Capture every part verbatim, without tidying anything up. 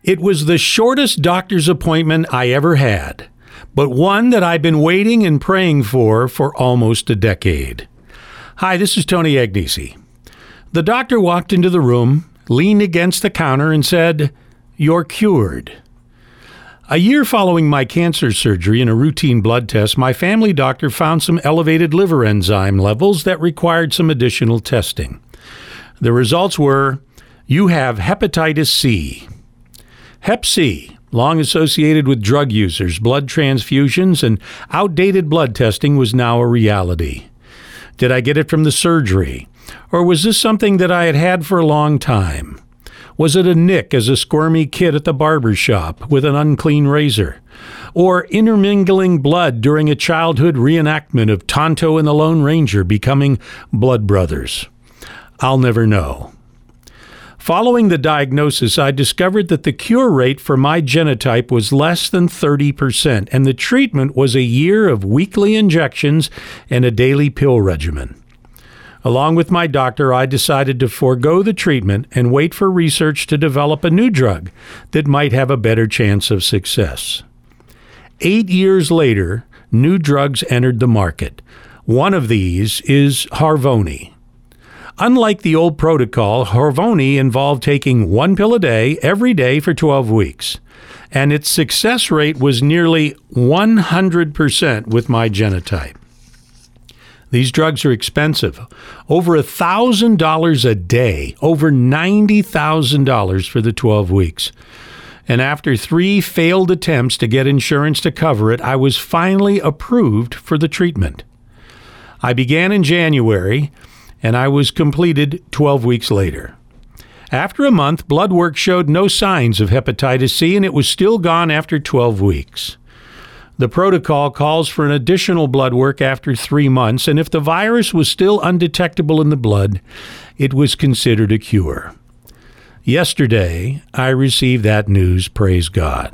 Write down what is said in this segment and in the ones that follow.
It was the shortest doctor's appointment I ever had, but one that I've been waiting and praying for for almost a decade. Hi, this is Tony Agnesi. The doctor walked into the room, leaned against the counter, and said, "You're cured." A year following my cancer surgery and a routine blood test, my family doctor found some elevated liver enzyme levels that required some additional testing. The results were, you have hepatitis C. Hep C, long associated with drug users, blood transfusions, and outdated blood testing, was now a reality. Did I get it from the surgery? Or was this something that I had had for a long time? Was it a nick as a squirmy kid at the barber shop with an unclean razor? Or intermingling blood during a childhood reenactment of Tonto and the Lone Ranger becoming blood brothers? I'll never know. Following the diagnosis, I discovered that the cure rate for my genotype was less than thirty percent, and the treatment was a year of weekly injections and a daily pill regimen. Along with my doctor, I decided to forego the treatment and wait for research to develop a new drug that might have a better chance of success. Eight years later, new drugs entered the market. One of these is Harvoni. Unlike the old protocol, Harvoni involved taking one pill a day, every day for twelve weeks, and its success rate was nearly one hundred percent with my genotype. These drugs are expensive, over one thousand dollars a day, over ninety thousand dollars for the twelve weeks. And after three failed attempts to get insurance to cover it, I was finally approved for the treatment. I began in January, and I was completed twelve weeks later. After a month, blood work showed no signs of hepatitis C, and it was still gone after twelve weeks. The protocol calls for an additional blood work after three months, and if the virus was still undetectable in the blood, it was considered a cure. Yesterday, I received that news, praise God.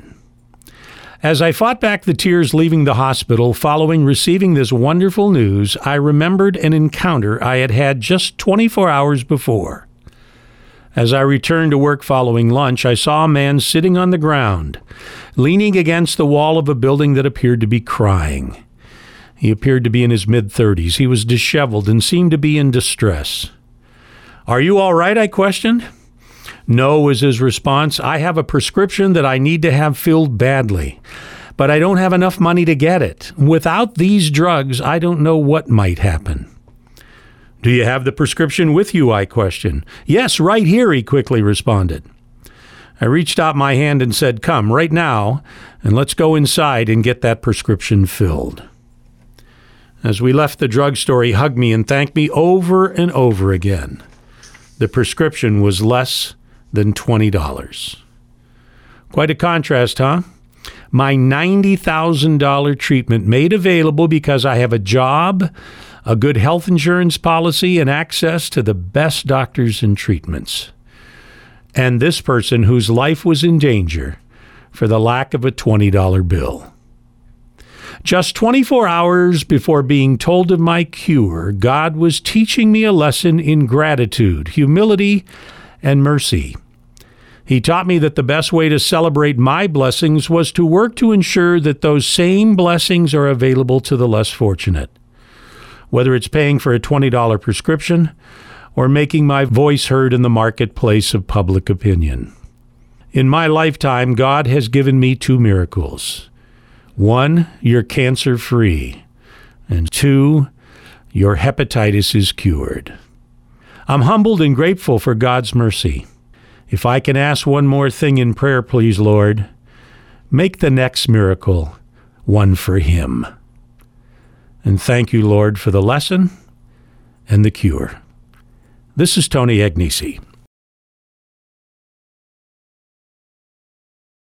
As I fought back the tears leaving the hospital following receiving this wonderful news, I remembered an encounter I had had just twenty-four hours before. As I returned to work following lunch, I saw a man sitting on the ground, leaning against the wall of a building that appeared to be crying. He appeared to be in his mid-thirties. He was disheveled and seemed to be in distress. "Are you all right?" I questioned. "No," was his response. "I have a prescription that I need to have filled badly, but I don't have enough money to get it. Without these drugs, I don't know what might happen." "Do you have the prescription with you?" I questioned. "Yes, right here," he quickly responded. I reached out my hand and said, "Come right now, and let's go inside and get that prescription filled." As we left the drugstore, he hugged me and thanked me over and over again. The prescription was less than twenty dollars. Quite a contrast, huh? My ninety thousand dollars treatment made available because I have a job, a good health insurance policy, and access to the best doctors and treatments. And this person whose life was in danger for the lack of a twenty dollars bill. Just twenty-four hours before being told of my cure, God was teaching me a lesson in gratitude, humility, and mercy. He taught me that the best way to celebrate my blessings was to work to ensure that those same blessings are available to the less fortunate. Whether it's paying for a twenty dollars prescription or making my voice heard in the marketplace of public opinion. In my lifetime, God has given me two miracles. One, you're cancer-free, and two, your hepatitis is cured. I'm humbled and grateful for God's mercy. If I can ask one more thing in prayer, please, Lord, make the next miracle one for Him. And thank you, Lord, for the lesson and the cure. This is Tony Agnesi.